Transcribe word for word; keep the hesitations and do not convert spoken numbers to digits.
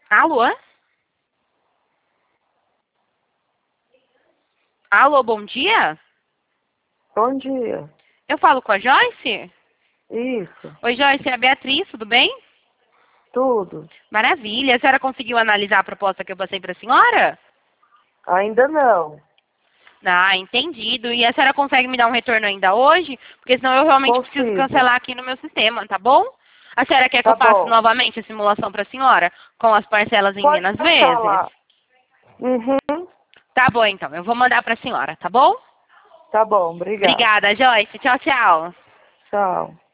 Alô? Alô, bom dia? Bom dia. Eu falo com a Joyce? Isso, Oi, Joyce, é a Beatriz, tudo bem? tudo. Maravilha. A senhora conseguiu analisar a proposta que eu passei para a senhora? Ainda não. Ah, entendido. E a senhora consegue me dar um retorno ainda hoje? Porque senão eu realmente preciso Consigo. cancelar aqui no meu sistema, tá bom? A senhora quer que eu Tá faça bom. novamente a simulação para a senhora? Com as parcelas em Pode menos passar vezes? lá. Uhum. Tá bom, então. Eu vou mandar para a senhora, tá bom? Tá bom, obrigado. Obrigada, Joyce. Tchau, tchau. Tchau.